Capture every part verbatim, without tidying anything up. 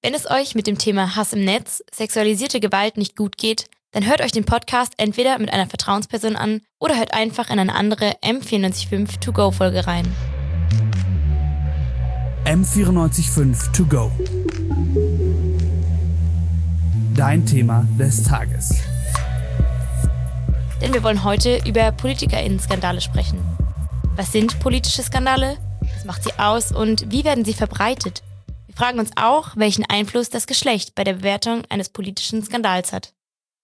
Wenn es euch mit dem Thema Hass im Netz, sexualisierte Gewalt nicht gut geht, dann hört euch den Podcast entweder mit einer Vertrauensperson an oder hört einfach in eine andere M vierundneunzig Komma fünf To-Go-Folge rein. M vierundneunzig Komma fünf To Go. Dein Thema des Tages. Denn wir wollen heute über PolitikerInnen-Skandale sprechen. Was sind politische Skandale? Was macht sie aus und wie werden sie verbreitet? Wir fragen uns auch, welchen Einfluss das Geschlecht bei der Bewertung eines politischen Skandals hat.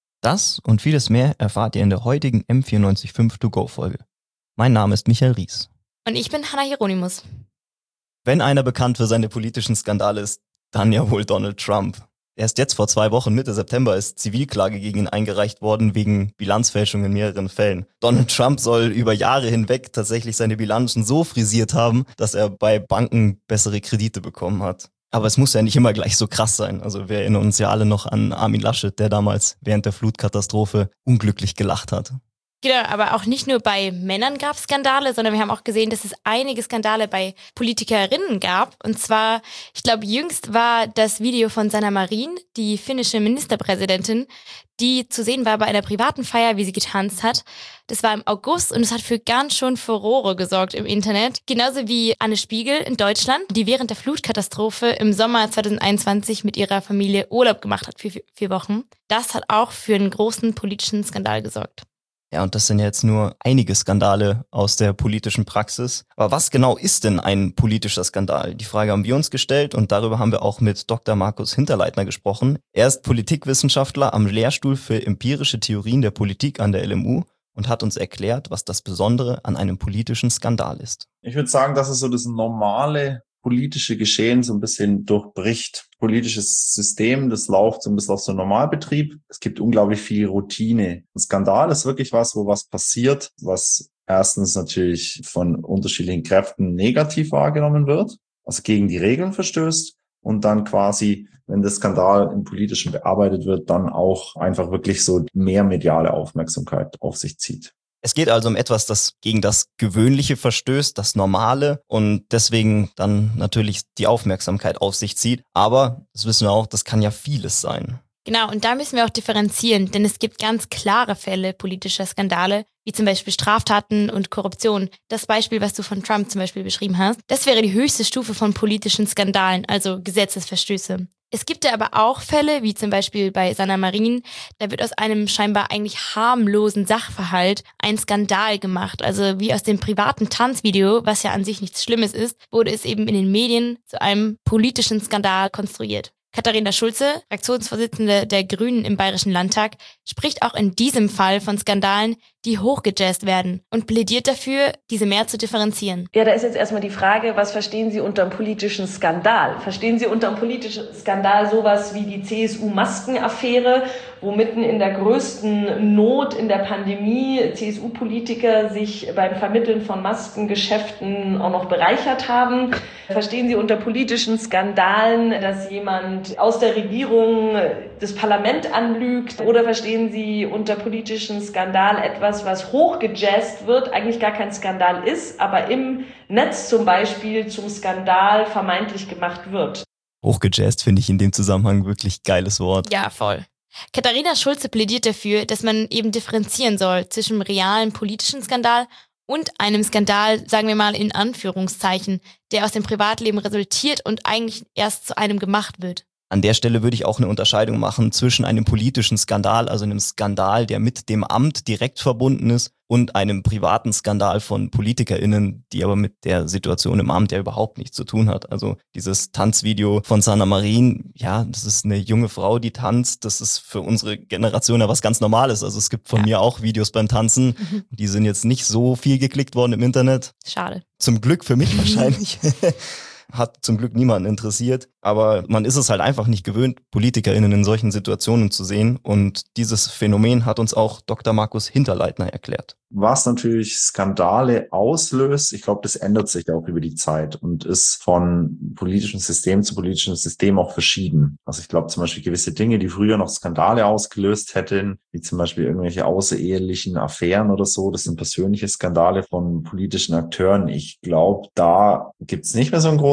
Das und vieles mehr erfahrt ihr in der heutigen M vierundneunzig Komma fünf To Go Folge. Mein Name ist Michael Ries. Und ich bin Hannah Hieronymus. Wenn einer bekannt für seine politischen Skandale ist, dann ja wohl Donald Trump. Erst jetzt vor zwei Wochen, Mitte September, ist Zivilklage gegen ihn eingereicht worden wegen Bilanzfälschung in mehreren Fällen. Donald Trump soll über Jahre hinweg tatsächlich seine Bilanzen so frisiert haben, dass er bei Banken bessere Kredite bekommen hat. Aber es muss ja nicht immer gleich so krass sein. Also wir erinnern uns ja alle noch an Armin Laschet, der damals während der Flutkatastrophe unglücklich gelacht hat. Genau, aber auch nicht nur bei Männern gab es Skandale, sondern wir haben auch gesehen, dass es einige Skandale bei Politikerinnen gab. Und zwar, ich glaube, jüngst war das Video von Sanna Marin, die finnische Ministerpräsidentin, die zu sehen war bei einer privaten Feier, wie sie getanzt hat. Das war im August und es hat für ganz schön Furore gesorgt im Internet. Genauso wie Anne Spiegel in Deutschland, die während der Flutkatastrophe im Sommer zwanzig einundzwanzig mit ihrer Familie Urlaub gemacht hat für vier Wochen. Das hat auch für einen großen politischen Skandal gesorgt. Ja, und das sind jetzt nur einige Skandale aus der politischen Praxis. Aber was genau ist denn ein politischer Skandal? Die Frage haben wir uns gestellt und darüber haben wir auch mit Doktor Markus Hinterleitner gesprochen. Er ist Politikwissenschaftler am Lehrstuhl für empirische Theorien der Politik an der L M U und hat uns erklärt, was das Besondere an einem politischen Skandal ist. Ich würde sagen, dass es so das normale politische Geschehen so ein bisschen durchbricht. Politisches System, das läuft so ein bisschen auf so einen Normalbetrieb. Es gibt unglaublich viel Routine. Ein Skandal ist wirklich was, wo was passiert, was erstens natürlich von unterschiedlichen Kräften negativ wahrgenommen wird, also gegen die Regeln verstößt und dann quasi, wenn der Skandal im Politischen bearbeitet wird, dann auch einfach wirklich so mehr mediale Aufmerksamkeit auf sich zieht. Es geht also um etwas, das gegen das Gewöhnliche verstößt, das Normale und deswegen dann natürlich die Aufmerksamkeit auf sich zieht. Aber, das wissen wir auch, das kann ja vieles sein. Genau, und da müssen wir auch differenzieren, denn es gibt ganz klare Fälle politischer Skandale, wie zum Beispiel Straftaten und Korruption. Das Beispiel, was du von Trump zum Beispiel beschrieben hast, das wäre die höchste Stufe von politischen Skandalen, also Gesetzesverstöße. Es gibt ja aber auch Fälle, wie zum Beispiel bei Sanna Marin, da wird aus einem scheinbar eigentlich harmlosen Sachverhalt ein Skandal gemacht. Also wie aus dem privaten Tanzvideo, was ja an sich nichts Schlimmes ist, wurde es eben in den Medien zu einem politischen Skandal konstruiert. Katharina Schulze, Fraktionsvorsitzende der Grünen im Bayerischen Landtag, spricht auch in diesem Fall von Skandalen, die hochgejazzt werden und plädiert dafür, diese mehr zu differenzieren. Ja, da ist jetzt erstmal die Frage, was verstehen Sie unter einem politischen Skandal? Verstehen Sie unter einem politischen Skandal sowas wie die C S U-Maskenaffäre, wo mitten in der größten Not in der Pandemie C S U-Politiker sich beim Vermitteln von Maskengeschäften auch noch bereichert haben? Verstehen Sie unter politischen Skandalen, dass jemand aus der Regierung das Parlament anlügt? Oder verstehen Sie unter politischen Skandal etwas, was hochgejazzt wird, eigentlich gar kein Skandal ist, aber im Netz zum Beispiel zum Skandal vermeintlich gemacht wird? Hochgejazzt finde ich in dem Zusammenhang wirklich geiles Wort. Ja, voll. Katharina Schulze plädiert dafür, dass man eben differenzieren soll zwischen einem realen politischen Skandal und einem Skandal, sagen wir mal in Anführungszeichen, der aus dem Privatleben resultiert und eigentlich erst zu einem gemacht wird. An der Stelle würde ich auch eine Unterscheidung machen zwischen einem politischen Skandal, also einem Skandal, der mit dem Amt direkt verbunden ist, und einem privaten Skandal von PolitikerInnen, die aber mit der Situation im Amt ja überhaupt nichts zu tun hat. Also dieses Tanzvideo von Sanna Marin, ja, das ist eine junge Frau, die tanzt. Das ist für unsere Generation ja was ganz Normales. Also es gibt von ja. mir auch Videos beim Tanzen. Mhm. Die sind jetzt nicht so viel geklickt worden im Internet. Schade. Zum Glück für mich wahrscheinlich. Hat zum Glück niemanden interessiert, aber man ist es halt einfach nicht gewöhnt, PolitikerInnen in solchen Situationen zu sehen und dieses Phänomen hat uns auch Doktor Markus Hinterleitner erklärt. Was natürlich Skandale auslöst, ich glaube, das ändert sich auch über die Zeit und ist von politischem System zu politischem System auch verschieden. Also ich glaube zum Beispiel gewisse Dinge, die früher noch Skandale ausgelöst hätten, wie zum Beispiel irgendwelche außerehelichen Affären oder so, das sind persönliche Skandale von politischen Akteuren. Ich glaube, da gibt's nicht mehr so einen großen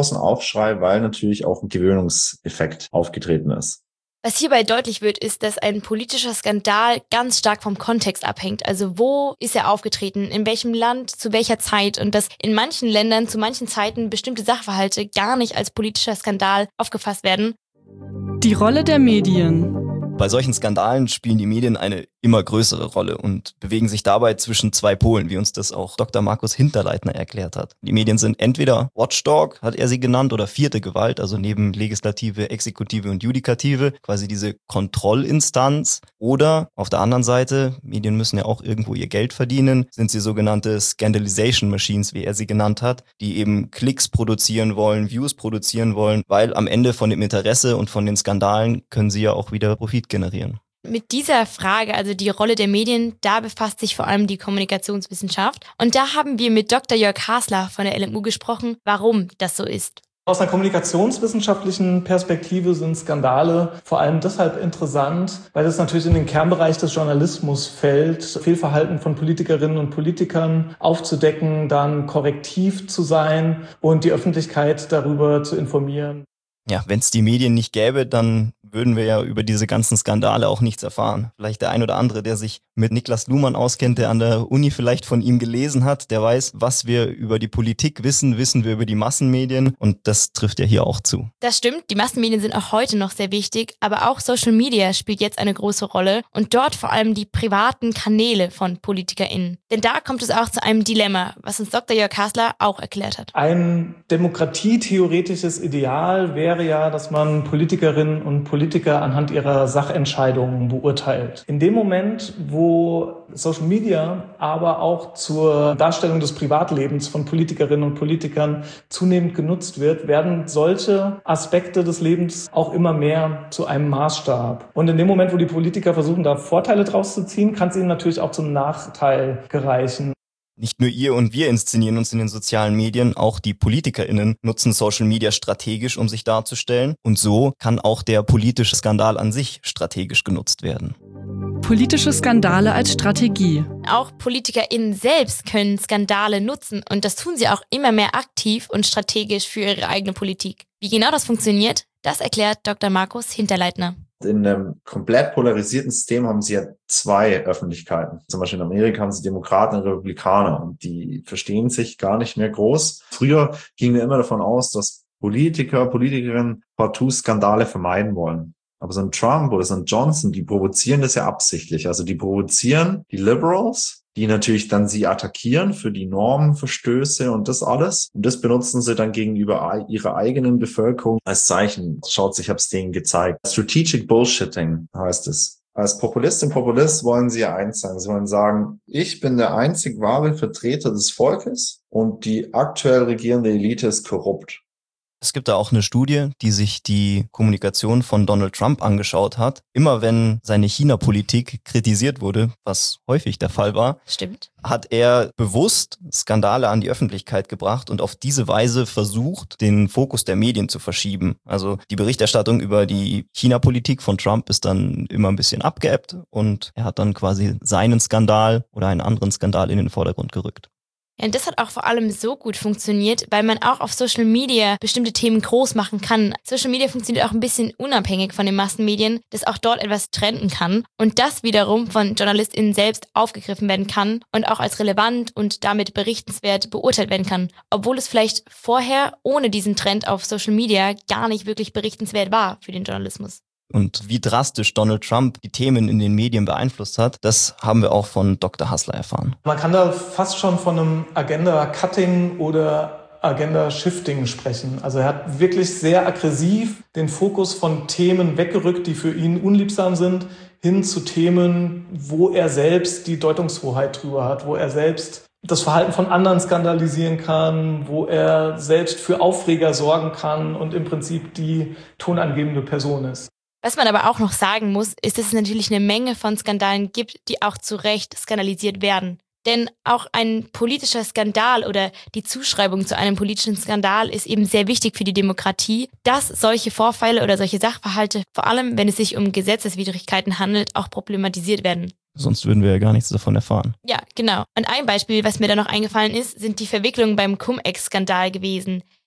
großen Aufschrei, weil natürlich auch ein Gewöhnungseffekt aufgetreten ist. Was hierbei deutlich wird, ist, dass ein politischer Skandal ganz stark vom Kontext abhängt. Also wo ist er aufgetreten, in welchem Land, zu welcher Zeit und dass in manchen Ländern zu manchen Zeiten bestimmte Sachverhalte gar nicht als politischer Skandal aufgefasst werden. Die Rolle der Medien. Bei solchen Skandalen spielen die Medien eine immer größere Rolle und bewegen sich dabei zwischen zwei Polen, wie uns das auch Doktor Markus Hinterleitner erklärt hat. Die Medien sind entweder Watchdog, hat er sie genannt, oder vierte Gewalt, also neben Legislative, Exekutive und Judikative, quasi diese Kontrollinstanz. Oder auf der anderen Seite, Medien müssen ja auch irgendwo ihr Geld verdienen, sind sie sogenannte Scandalization Machines, wie er sie genannt hat, die eben Klicks produzieren wollen, Views produzieren wollen, weil am Ende von dem Interesse und von den Skandalen können sie ja auch wieder Profit generieren. Mit dieser Frage, also die Rolle der Medien, da befasst sich vor allem die Kommunikationswissenschaft. Und da haben wir mit Doktor Jörg Hasler von der L M U gesprochen, warum das so ist. Aus einer kommunikationswissenschaftlichen Perspektive sind Skandale vor allem deshalb interessant, weil das natürlich in den Kernbereich des Journalismus fällt, Fehlverhalten von Politikerinnen und Politikern aufzudecken, dann korrektiv zu sein und die Öffentlichkeit darüber zu informieren. Ja, wenn es die Medien nicht gäbe, dann würden wir ja über diese ganzen Skandale auch nichts erfahren. Vielleicht der ein oder andere, der sich mit Niklas Luhmann auskennt, der an der Uni vielleicht von ihm gelesen hat, der weiß, was wir über die Politik wissen, wissen wir über die Massenmedien, und das trifft ja hier auch zu. Das stimmt, die Massenmedien sind auch heute noch sehr wichtig, aber auch Social Media spielt jetzt eine große Rolle und dort vor allem die privaten Kanäle von PolitikerInnen. Denn da kommt es auch zu einem Dilemma, was uns Doktor Jörg Hasler auch erklärt hat. Ein demokratietheoretisches Ideal wäre ja, dass man Politikerinnen und Politiker anhand ihrer Sachentscheidungen beurteilt. In dem Moment, wo Social Media aber auch zur Darstellung des Privatlebens von Politikerinnen und Politikern zunehmend genutzt wird, werden solche Aspekte des Lebens auch immer mehr zu einem Maßstab. Und in dem Moment, wo die Politiker versuchen, da Vorteile draus zu ziehen, kann es ihnen natürlich auch zum Nachteil gereichen. Nicht nur ihr und wir inszenieren uns in den sozialen Medien, auch die PolitikerInnen nutzen Social Media strategisch, um sich darzustellen. Und so kann auch der politische Skandal an sich strategisch genutzt werden. Politische Skandale als Strategie. Auch PolitikerInnen selbst können Skandale nutzen und das tun sie auch immer mehr aktiv und strategisch für ihre eigene Politik. Wie genau das funktioniert, das erklärt Doktor Markus Hinterleitner. In einem komplett polarisierten System haben sie ja zwei Öffentlichkeiten. Zum Beispiel in Amerika haben sie Demokraten und Republikaner und die verstehen sich gar nicht mehr groß. Früher gingen wir immer davon aus, dass Politiker, Politikerinnen partout Skandale vermeiden wollen. Aber so ein Trump oder so ein Johnson, die provozieren das ja absichtlich. Also die provozieren die Liberals, die natürlich dann sie attackieren für die Normenverstöße und das alles. Und das benutzen sie dann gegenüber ihrer eigenen Bevölkerung als Zeichen. Schaut, ich habe es denen gezeigt. Strategic Bullshitting heißt es. Als Populistin, Populist wollen sie ja eins sagen. Sie wollen sagen, ich bin der einzig wahre Vertreter des Volkes und die aktuell regierende Elite ist korrupt. Es gibt da auch eine Studie, die sich die Kommunikation von Donald Trump angeschaut hat. Immer wenn seine China-Politik kritisiert wurde, was häufig der Fall war, Stimmt. hat er bewusst Skandale an die Öffentlichkeit gebracht und auf diese Weise versucht, den Fokus der Medien zu verschieben. Also die Berichterstattung über die China-Politik von Trump ist dann immer ein bisschen abgeebbt und er hat dann quasi seinen Skandal oder einen anderen Skandal in den Vordergrund gerückt. Ja, und das hat auch vor allem so gut funktioniert, weil man auch auf Social Media bestimmte Themen groß machen kann. Social Media funktioniert auch ein bisschen unabhängig von den Massenmedien, dass auch dort etwas trenden kann und das wiederum von JournalistInnen selbst aufgegriffen werden kann und auch als relevant und damit berichtenswert beurteilt werden kann, obwohl es vielleicht vorher ohne diesen Trend auf Social Media gar nicht wirklich berichtenswert war für den Journalismus. Und wie drastisch Donald Trump die Themen in den Medien beeinflusst hat, das haben wir auch von Doktor Hasler erfahren. Man kann da fast schon von einem Agenda-Cutting oder Agenda-Shifting sprechen. Also er hat wirklich sehr aggressiv den Fokus von Themen weggerückt, die für ihn unliebsam sind, hin zu Themen, wo er selbst die Deutungshoheit drüber hat, wo er selbst das Verhalten von anderen skandalisieren kann, wo er selbst für Aufreger sorgen kann und im Prinzip die tonangebende Person ist. Was man aber auch noch sagen muss, ist, dass es natürlich eine Menge von Skandalen gibt, die auch zu Recht skandalisiert werden. Denn auch ein politischer Skandal oder die Zuschreibung zu einem politischen Skandal ist eben sehr wichtig für die Demokratie, dass solche Vorfälle oder solche Sachverhalte, vor allem wenn es sich um Gesetzeswidrigkeiten handelt, auch problematisiert werden. Sonst würden wir ja gar nichts davon erfahren. Ja, genau. Und ein Beispiel, was mir da noch eingefallen ist, sind die Verwicklungen beim Cum-Ex-Skandal gewesen.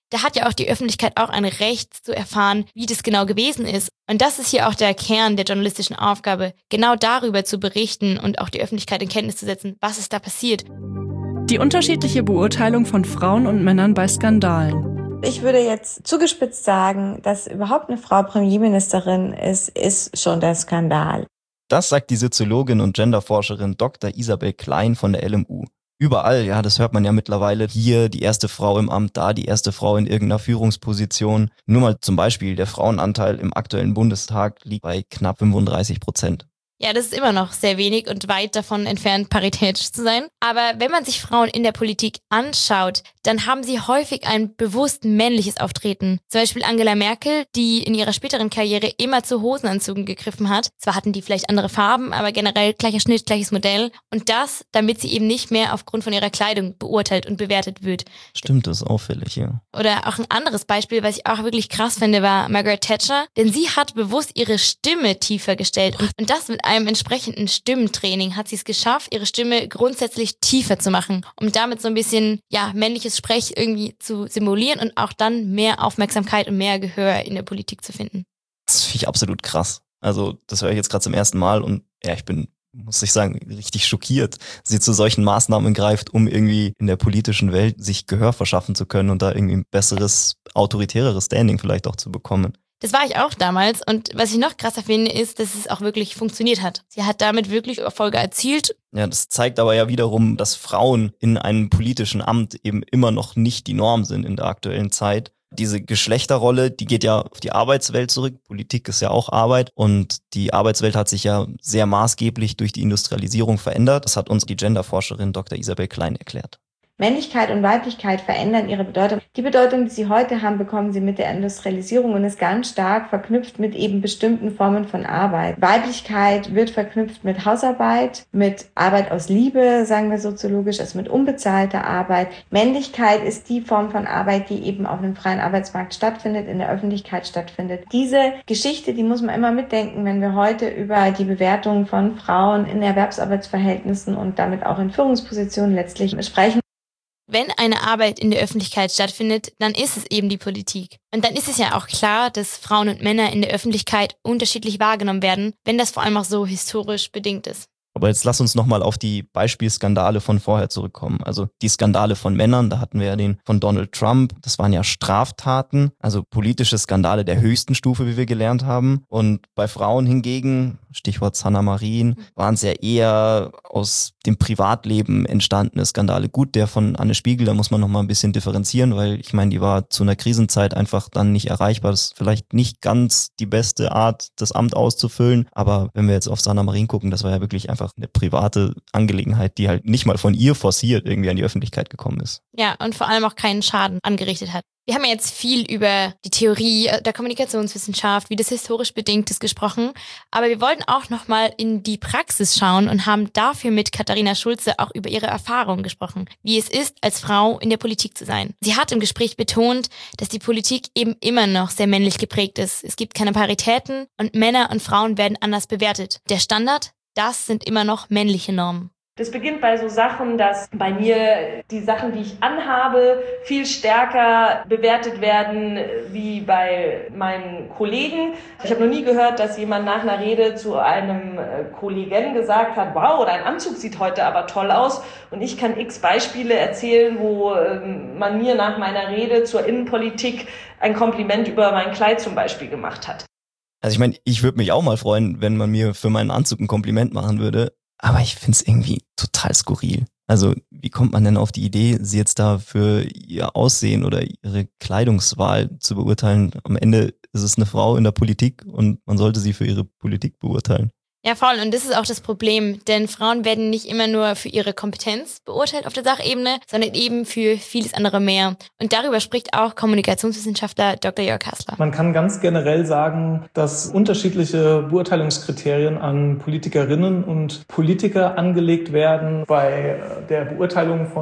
Da hat ja auch die Öffentlichkeit auch ein Recht zu erfahren, wie das genau gewesen ist. Und das ist hier auch der Kern der journalistischen Aufgabe, genau darüber zu berichten und auch die Öffentlichkeit in Kenntnis zu setzen, was ist da passiert. Die unterschiedliche Beurteilung von Frauen und Männern bei Skandalen. Ich würde jetzt zugespitzt sagen, dass überhaupt eine Frau Premierministerin ist, ist schon der Skandal. Das sagt die Soziologin und Genderforscherin Doktor Isabel Klein von der L M U. Überall, ja, das hört man ja mittlerweile, hier die erste Frau im Amt, da die erste Frau in irgendeiner Führungsposition. Nur mal zum Beispiel, der Frauenanteil im aktuellen Bundestag liegt bei knapp fünfunddreißig Prozent. Ja, das ist immer noch sehr wenig und weit davon entfernt, paritätisch zu sein. Aber wenn man sich Frauen in der Politik anschaut, dann haben sie häufig ein bewusst männliches Auftreten. Zum Beispiel Angela Merkel, die in ihrer späteren Karriere immer zu Hosenanzügen gegriffen hat. Zwar hatten die vielleicht andere Farben, aber generell gleicher Schnitt, gleiches Modell. Und das, damit sie eben nicht mehr aufgrund von ihrer Kleidung beurteilt und bewertet wird. Stimmt, das ist auffällig, ja. Oder auch ein anderes Beispiel, was ich auch wirklich krass finde, war Margaret Thatcher. Denn sie hat bewusst ihre Stimme tiefer gestellt. Und, und das mit einem entsprechenden Stimmentraining hat sie es geschafft, ihre Stimme grundsätzlich tiefer zu machen, um damit so ein bisschen, ja, männliches Sprech irgendwie zu simulieren und auch dann mehr Aufmerksamkeit und mehr Gehör in der Politik zu finden. Das finde ich absolut krass. Also das höre ich jetzt gerade zum ersten Mal und ja, ich bin, muss ich sagen, richtig schockiert, dass sie zu solchen Maßnahmen greift, um irgendwie in der politischen Welt sich Gehör verschaffen zu können und da irgendwie ein besseres, autoritäreres Standing vielleicht auch zu bekommen. Das war ich auch damals und was ich noch krasser finde, ist, dass es auch wirklich funktioniert hat. Sie hat damit wirklich Erfolge erzielt. Ja, das zeigt aber ja wiederum, dass Frauen in einem politischen Amt eben immer noch nicht die Norm sind in der aktuellen Zeit. Diese Geschlechterrolle, die geht ja auf die Arbeitswelt zurück. Politik ist ja auch Arbeit und die Arbeitswelt hat sich ja sehr maßgeblich durch die Industrialisierung verändert. Das hat uns die Genderforscherin Doktor Isabel Klein erklärt. Männlichkeit und Weiblichkeit verändern ihre Bedeutung. Die Bedeutung, die sie heute haben, bekommen sie mit der Industrialisierung und ist ganz stark verknüpft mit eben bestimmten Formen von Arbeit. Weiblichkeit wird verknüpft mit Hausarbeit, mit Arbeit aus Liebe, sagen wir soziologisch, also mit unbezahlter Arbeit. Männlichkeit ist die Form von Arbeit, die eben auf einem freien Arbeitsmarkt stattfindet, in der Öffentlichkeit stattfindet. Diese Geschichte, die muss man immer mitdenken, wenn wir heute über die Bewertung von Frauen in Erwerbsarbeitsverhältnissen und damit auch in Führungspositionen letztlich sprechen. Wenn eine Arbeit in der Öffentlichkeit stattfindet, dann ist es eben die Politik. Und dann ist es ja auch klar, dass Frauen und Männer in der Öffentlichkeit unterschiedlich wahrgenommen werden, wenn das vor allem auch so historisch bedingt ist. Aber jetzt lass uns nochmal auf die Beispielskandale von vorher zurückkommen. Also die Skandale von Männern, da hatten wir ja den von Donald Trump. Das waren ja Straftaten, also politische Skandale der höchsten Stufe, wie wir gelernt haben. Und bei Frauen hingegen, Stichwort Sanna Marin, waren es ja eher aus dem Privatleben entstandene Skandale. Gut, der von Anne Spiegel, da muss man nochmal ein bisschen differenzieren, weil ich meine, die war zu einer Krisenzeit einfach dann nicht erreichbar. Das ist vielleicht nicht ganz die beste Art, das Amt auszufüllen. Aber wenn wir jetzt auf Sanna Marin gucken, das war ja wirklich einfach eine private Angelegenheit, die halt nicht mal von ihr forciert irgendwie an die Öffentlichkeit gekommen ist. Ja, und vor allem auch keinen Schaden angerichtet hat. Wir haben ja jetzt viel über die Theorie der Kommunikationswissenschaft, wie das historisch bedingt ist, gesprochen. Aber wir wollten auch nochmal in die Praxis schauen und haben dafür mit Katharina Schulze auch über ihre Erfahrungen gesprochen, wie es ist, als Frau in der Politik zu sein. Sie hat im Gespräch betont, dass die Politik eben immer noch sehr männlich geprägt ist. Es gibt keine Paritäten und Männer und Frauen werden anders bewertet. Der Standard, das sind immer noch männliche Normen. Das beginnt bei so Sachen, dass bei mir die Sachen, die ich anhabe, viel stärker bewertet werden wie bei meinen Kollegen. Ich habe noch nie gehört, dass jemand nach einer Rede zu einem Kollegen gesagt hat, wow, dein Anzug sieht heute aber toll aus. Und ich kann x Beispiele erzählen, wo man mir nach meiner Rede zur Innenpolitik ein Kompliment über mein Kleid zum Beispiel gemacht hat. Also ich meine, ich würde mich auch mal freuen, wenn man mir für meinen Anzug ein Kompliment machen würde. Aber ich finde es irgendwie total skurril. Also wie kommt man denn auf die Idee, sie jetzt da für ihr Aussehen oder ihre Kleidungswahl zu beurteilen? Am Ende ist es eine Frau in der Politik und man sollte sie für ihre Politik beurteilen. Ja, voll. Und das ist auch das Problem, denn Frauen werden nicht immer nur für ihre Kompetenz beurteilt auf der Sachebene, sondern eben für vieles andere mehr. Und darüber spricht auch Kommunikationswissenschaftler Doktor Jörg Hassler. Man kann ganz generell sagen, dass unterschiedliche Beurteilungskriterien an Politikerinnen und Politiker angelegt werden. Bei der Beurteilung von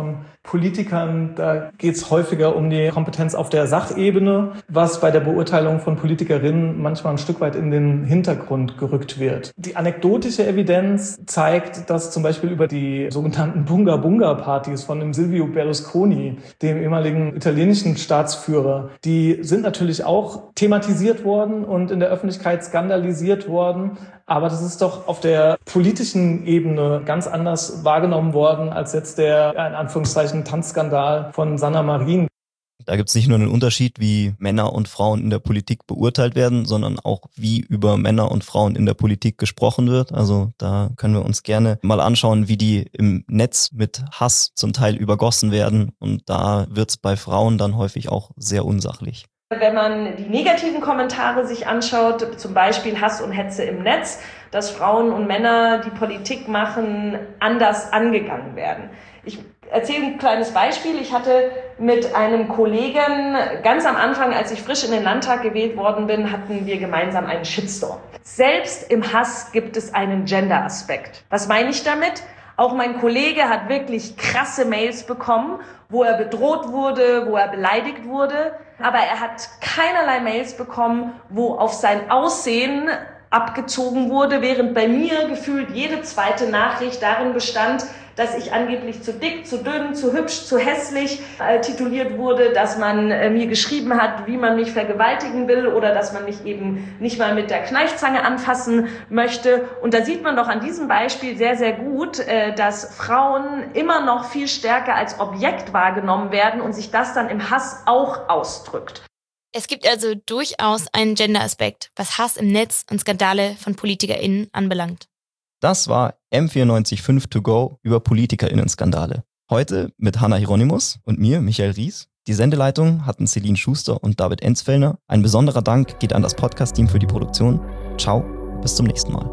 Politikern, da geht es häufiger um die Kompetenz auf der Sachebene, was bei der Beurteilung von Politikerinnen manchmal ein Stück weit in den Hintergrund gerückt wird. Die anekdotische Evidenz zeigt, dass zum Beispiel über die sogenannten Bunga-Bunga-Partys von dem Silvio Berlusconi, dem ehemaligen italienischen Staatsführer, die sind natürlich auch thematisiert worden und in der Öffentlichkeit skandalisiert worden. Aber das ist doch auf der politischen Ebene ganz anders wahrgenommen worden als jetzt der, in Anführungszeichen, Tanzskandal von Sanna Marin. Da gibt es nicht nur einen Unterschied, wie Männer und Frauen in der Politik beurteilt werden, sondern auch, wie über Männer und Frauen in der Politik gesprochen wird. Also da können wir uns gerne mal anschauen, wie die im Netz mit Hass zum Teil übergossen werden. Und da wird es bei Frauen dann häufig auch sehr unsachlich. Wenn man die negativen Kommentare sich anschaut, zum Beispiel Hass und Hetze im Netz, dass Frauen und Männer, die Politik machen, anders angegangen werden. Ich erzähle ein kleines Beispiel. Ich hatte mit einem Kollegen ganz am Anfang, als ich frisch in den Landtag gewählt worden bin, hatten wir gemeinsam einen Shitstorm. Selbst im Hass gibt es einen Gender-Aspekt. Was meine ich damit? Auch mein Kollege hat wirklich krasse Mails bekommen, wo er bedroht wurde, wo er beleidigt wurde. Aber er hat keinerlei Mails bekommen, wo auf sein Aussehen abgezogen wurde, während bei mir gefühlt jede zweite Nachricht darin bestand, dass ich angeblich zu dick, zu dünn, zu hübsch, zu hässlich äh, tituliert wurde, dass man äh, mir geschrieben hat, wie man mich vergewaltigen will oder dass man mich eben nicht mal mit der Kneifzange anfassen möchte. Und da sieht man doch an diesem Beispiel sehr, sehr gut, äh, dass Frauen immer noch viel stärker als Objekt wahrgenommen werden und sich das dann im Hass auch ausdrückt. Es gibt also durchaus einen Gender-Aspekt, was Hass im Netz und Skandale von PolitikerInnen anbelangt. Das war M vierundneunzig Komma fünf to go über PolitikerInnen-Skandale. Heute mit Hannah Hieronymus und mir, Michael Ries. Die Sendeleitung hatten Celine Schuster und David Enzfellner. Ein besonderer Dank geht an das Podcast-Team für die Produktion. Ciao, bis zum nächsten Mal.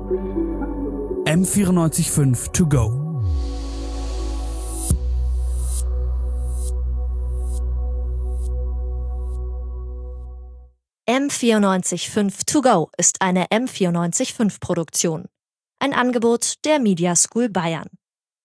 M vierundneunzig Komma fünf to go. M vierundneunzig Komma fünf to go ist eine M vierundneunzig Komma fünf Produktion. Ein Angebot der Media School Bayern.